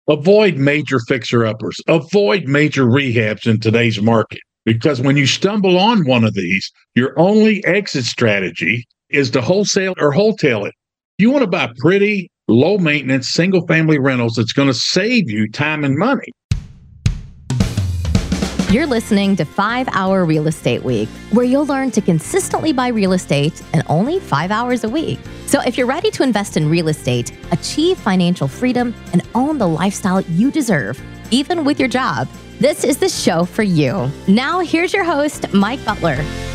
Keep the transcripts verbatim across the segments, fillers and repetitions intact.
Avoid major fixer-uppers. Avoid major rehabs in today's market, because when you stumble on one of these, your only exit strategy is to wholesale or wholetail it. You want to buy pretty, low-maintenance, single-family rentals that's going to save you time and money. You're listening to five hour Real Estate Week, where you'll learn to consistently buy real estate in only five hours a week. So if you're ready to invest in real estate, achieve financial freedom, and own the lifestyle you deserve, even with your job, this is the show for you. Now, here's your host, Mike Butler.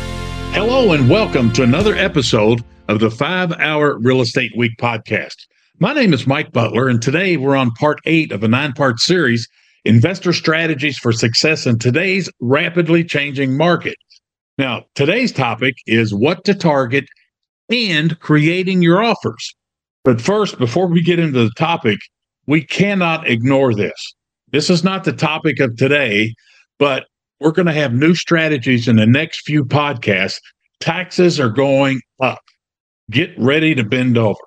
Hello, and welcome to another episode of the five hour Real Estate Week podcast. My name is Mike Butler, and today we're on part eight of a nine-part series, Investor Strategies for Success in Today's Rapidly Changing Market. Now, today's topic is what to target and creating your offers. But first, before we get into the topic, we cannot ignore this. This is not the topic of today, but we're going to have new strategies in the next few podcasts. Taxes are going up. Get ready to bend over.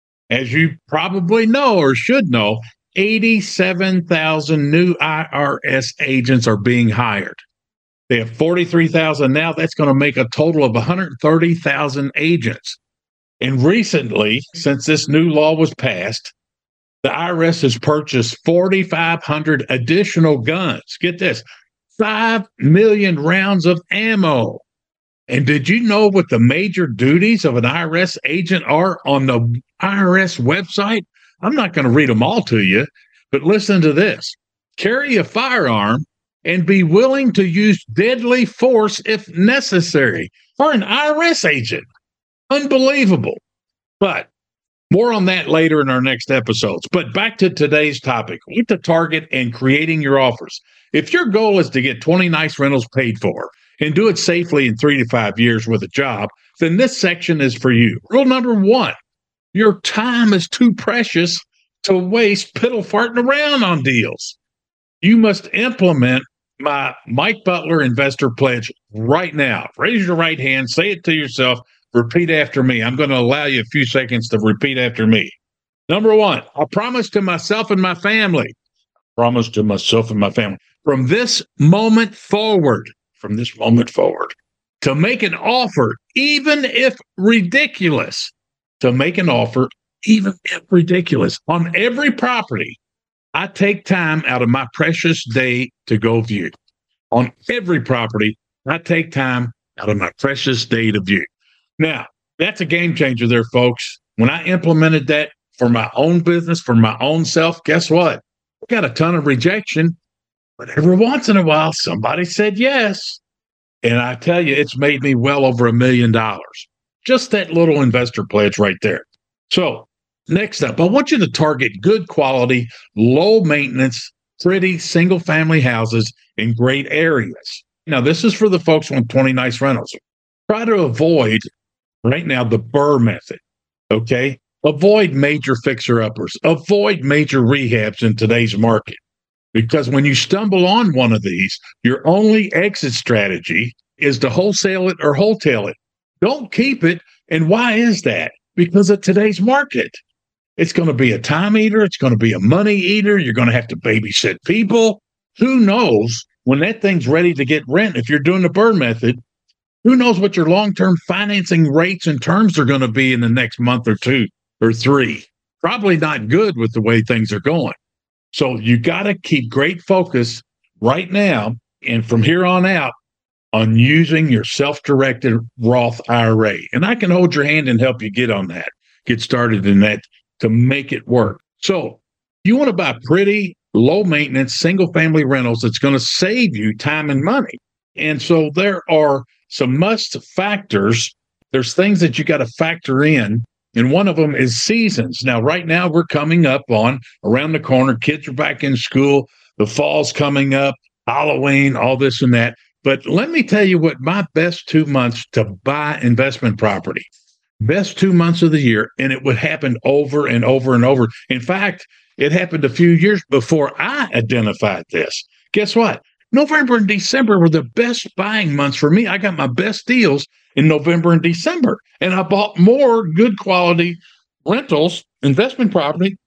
As you probably know or should know, eighty-seven thousand new I R S agents are being hired. They have forty-three thousand now. That's going to make a total of one hundred thirty thousand agents. And recently, since this new law was passed, the I R S has purchased four thousand five hundred additional guns. Get this, five million rounds of ammo. And did you know what the major duties of an I R S agent are on the I R S website? I'm not going to read them all to you, but listen to this. Carry a firearm and be willing to use deadly force if necessary. For an I R S agent. Unbelievable. But more on that later in our next episodes. But back to today's topic, what to target and creating your offers. If your goal is to get twenty nice rentals paid for and do it safely in three to five years with a job, then this section is for you. Rule number one. Your time is too precious to waste piddle farting around on deals. You must implement my Mike Butler Investor Pledge right now. Raise your right hand, say it to yourself, repeat after me. I'm going to allow you a few seconds to repeat after me. Number one, I promise to myself and my family, promise to myself and my family, from this moment forward, from this moment forward, to make an offer, even if ridiculous, to make an offer, even if ridiculous, on every property I take time out of my precious day to go view. On every property, I take time out of my precious day to view. Now, that's a game changer there, folks. When I implemented that for my own business, for my own self, guess what? I got a ton of rejection, but every once in a while, somebody said yes. And I tell you, it's made me well over a million dollars. Just that little investor pledge right there. So next up, I want you to target good quality, low maintenance, pretty single family houses in great areas. Now, this is for the folks with twenty nice rentals. Try to avoid right now the BRRRR method. Okay. Avoid major fixer uppers. Avoid major rehabs in today's market. Because when you stumble on one of these, your only exit strategy is to wholesale it or wholetail it. Don't keep it. And why is that? Because of today's market. It's going to be a time eater. It's going to be a money eater. You're going to have to babysit people. Who knows when that thing's ready to get rent? If you're doing the BRRRR method, who knows what your long-term financing rates and terms are going to be in the next month or two or three? Probably not good with the way things are going. So you got to keep great focus right now and from here on out on using your self-directed Roth I R A. And I can hold your hand and help you get on that, get started in that to make it work. So you want to buy pretty, low-maintenance, single-family rentals that's going to save you time and money. And so there are some must factors. There's things that you got to factor in, and one of them is seasons. Now, right now, we're coming up on around the corner. Kids are back in school. The fall's coming up, Halloween, all this and that. But let me tell you what my best two months to buy investment property, best two months of the year, and it would happen over and over and over. In fact, it happened a few years before I identified this. Guess what? November and December were the best buying months for me. I got my best deals in November and December, and I bought more good quality rentals, investment property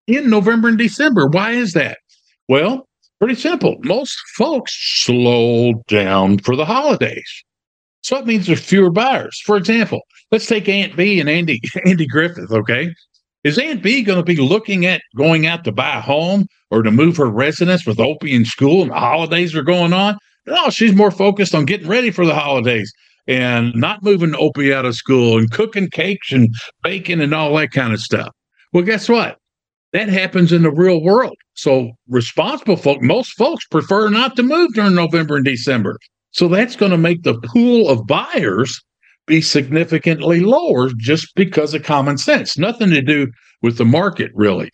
in November and December. Why is that? Well, pretty simple. Most folks slow down for the holidays. So that means there's fewer buyers. For example, let's take Aunt B and Andy Andy Griffith, okay? Is Aunt B going to be looking at going out to buy a home or to move her residence with Opie in school and the holidays are going on? No, she's more focused on getting ready for the holidays and not moving Opie out of school and cooking cakes and baking and all that kind of stuff. Well, guess what? That happens in the real world. So responsible folk, most folks prefer not to move during November and December. So that's going to make the pool of buyers be significantly lower just because of common sense. Nothing to do with the market, really.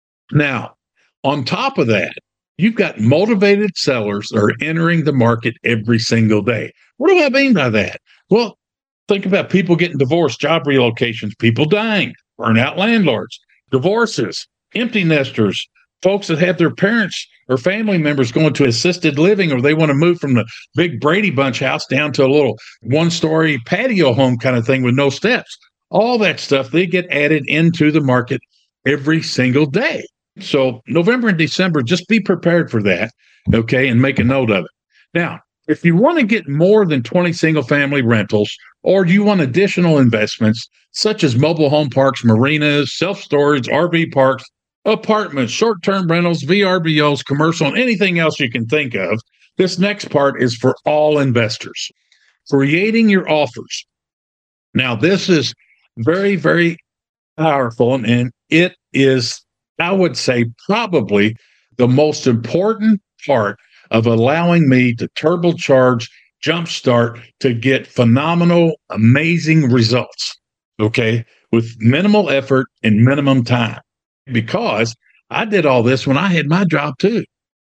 Now, on top of that, you've got motivated sellers that are entering the market every single day. What do I mean by that? Well, think about people getting divorced, job relocations, people dying, burnout landlords, divorces, empty nesters, folks that have their parents or family members going to assisted living, or they want to move from the big Brady Bunch house down to a little one-story patio home kind of thing with no steps. All that stuff, they get added into the market every single day. So November and December, just be prepared for that, okay, and make a note of it. Now, if you want to get more than twenty single-family rentals, or you want additional investments, such as mobile home parks, marinas, self-storage, R V parks, apartments, short-term rentals, V R B Os, commercial, and anything else you can think of, this next part is for all investors. Creating your offers. Now, this is very, very powerful, and it is, I would say, probably the most important part of allowing me to turbocharge, jumpstart, to get phenomenal, amazing results, okay, with minimal effort and minimum time. Because I did all this when I had my job too.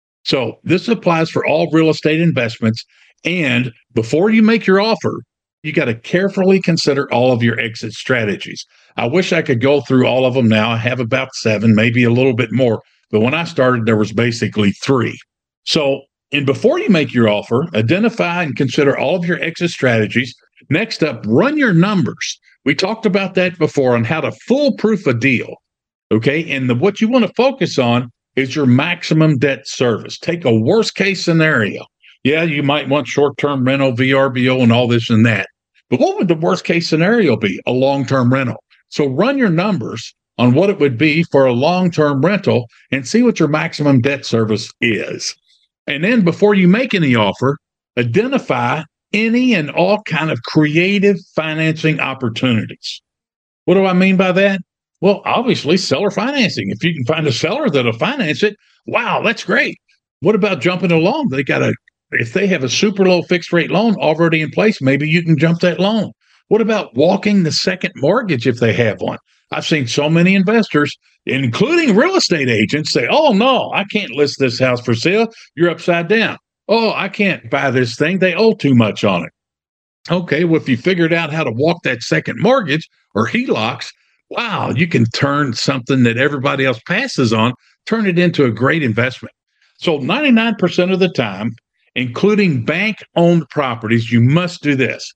So this applies for all real estate investments. And before you make your offer, you got to carefully consider all of your exit strategies. I wish I could go through all of them now. I have about seven, maybe a little bit more. But when I started, there was basically three. So, and before you make your offer, identify and consider all of your exit strategies. Next up, run your numbers. We talked about that before on how to foolproof a deal. Okay, and the, what you want to focus on is your maximum debt service. Take a worst case scenario. Yeah, you might want short-term rental, V R B O, and all this and that. But what would the worst case scenario be? A long-term rental. So run your numbers on what it would be for a long-term rental and see what your maximum debt service is. And then before you make any offer, identify any and all kind of creative financing opportunities. What do I mean by that? Well, obviously, seller financing. If you can find a seller that'll finance it, wow, that's great. What about jumping a loan? They got a, if they have a super low fixed rate loan already in place, maybe you can jump that loan. What about walking the second mortgage if they have one? I've seen so many investors, including real estate agents, say, oh, no, I can't list this house for sale. You're upside down. Oh, I can't buy this thing. They owe too much on it. Okay, well, if you figured out how to walk that second mortgage or H E L O Cs, wow, you can turn something that everybody else passes on, turn it into a great investment. So ninety-nine percent of the time, including bank-owned properties, you must do this.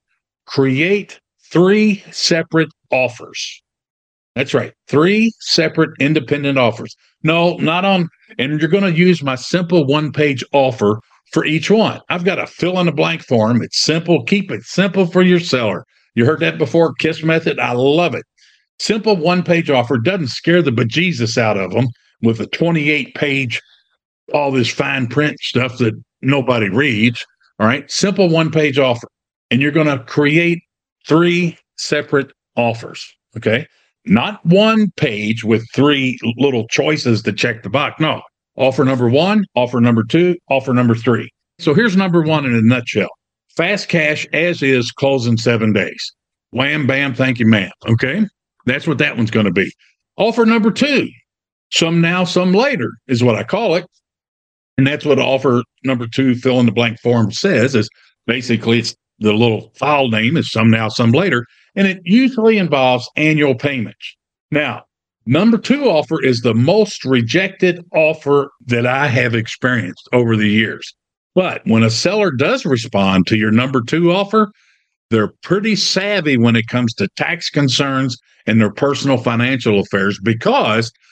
Create three separate offers. That's right, three separate independent offers. No, not on, and you're going to use my simple one-page offer for each one. I've got a fill-in-the-blank form. It's simple. Keep it simple for your seller. You heard that before, KISS method? I love it. Simple one-page offer doesn't scare the bejesus out of them with a twenty-eight page, all this fine print stuff that nobody reads. All right, simple one-page offer. And you're going to create three separate offers, okay? Not one page with three little choices to check the box. No, offer number one, offer number two, offer number three. So here's number one in a nutshell. Fast cash as is, close in seven days. Wham, bam, thank you, ma'am. Okay? That's what that one's going to be. Offer number two, some now, some later is what I call it. And that's what offer number two, fill in the blank form says, is basically it's the little file name is some now, some later. And it usually involves annual payments. Now, number two offer is the most rejected offer that I have experienced over the years. But when a seller does respond to your number two offer, they're pretty savvy when it comes to tax concerns and their personal financial affairs, because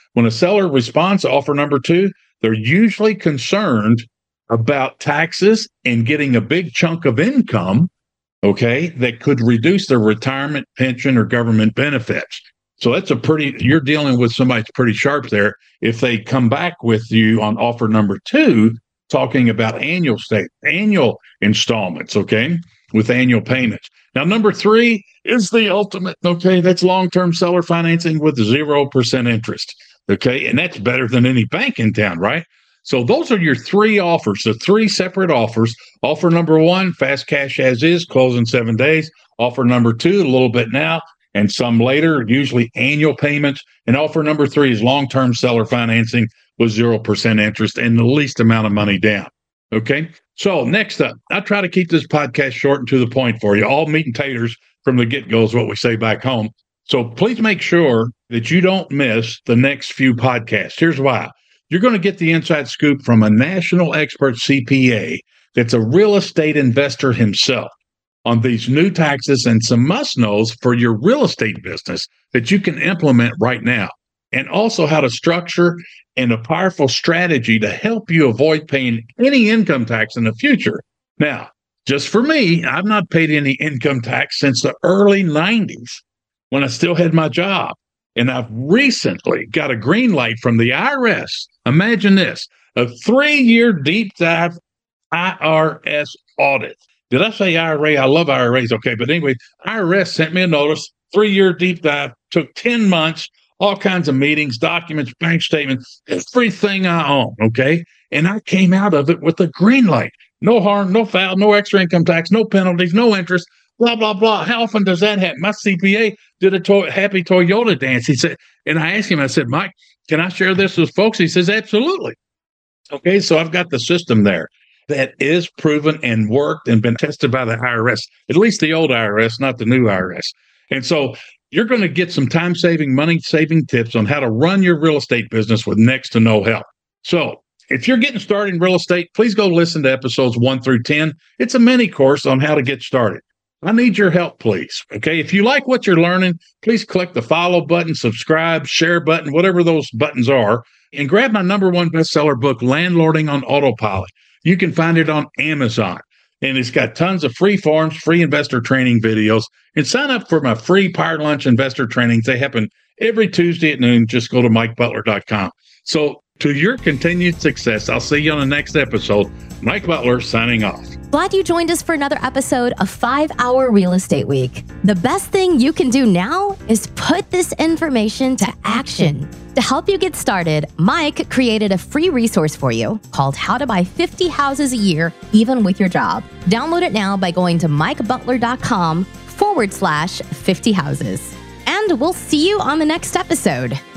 When a seller responds to offer number two, they're usually concerned about taxes and getting a big chunk of income, okay, that could reduce their retirement, pension, or government benefits. So that's a pretty, you're dealing with somebody that's pretty sharp there. If they come back with you on offer number two, talking about annual state, annual installments, okay, with annual payments. Now, number three is the ultimate, okay, that's long-term seller financing with zero percent interest, okay, and that's better than any bank in town, right? So those are your three offers, the three separate offers. Offer number one, fast cash as is, close in seven days. Offer number two, a little bit now and some later, usually annual payments. And offer number three is long-term seller financing with zero percent interest and the least amount of money down. Okay. So next up, I try to keep this podcast short and to the point for you. All meat and taters from the get-go is what we say back home. So please make sure that you don't miss the next few podcasts. Here's why. You're going to get the inside scoop from a national expert C P A that's a real estate investor himself on these new taxes and some must-knows for your real estate business that you can implement right now. And also how to structure and a powerful strategy to help you avoid paying any income tax in the future. Now, just for me, I've not paid any income tax since the early nineties when I still had my job. And I've recently got a green light from the I R S. Imagine this, a three-year deep dive I R S audit. Did I say I R A? I love I R As. Okay, but anyway, I R S sent me a notice, three-year deep dive, took ten months, all kinds of meetings, documents, bank statements, everything I own, okay? And I came out of it with a green light. No harm, no foul, no extra income tax, no penalties, no interest, blah, blah, blah. How often does that happen? My C P A did a to- happy Toyota dance. He said, and I asked him, I said, Mike, can I share this with folks? He says, absolutely. Okay, so I've got the system there that is proven and worked and been tested by the I R S, at least the old I R S, not the new I R S. And so you're going to get some time-saving, money-saving tips on how to run your real estate business with next to no help. So if you're getting started in real estate, please go listen to episodes one through ten. It's a mini course on how to get started. I need your help, please. Okay. If you like what you're learning, please click the follow button, subscribe, share button, whatever those buttons are, and grab my number one bestseller book, Landlording on Autopilot. You can find it on Amazon, and it's got tons of free forms, free investor training videos, and sign up for my free Power Lunch investor trainings. They happen every Tuesday at noon. Just go to mike butler dot com. So to your continued success, I'll see you on the next episode. Mike Butler signing off. Glad you joined us for another episode of five hour Real Estate Week. The best thing you can do now is put this information to action. To help you get started, Mike created a free resource for you called How to Buy fifty Houses a Year, Even with Your Job. Download it now by going to mike butler dot com forward slash 50 houses. And we'll see you on the next episode.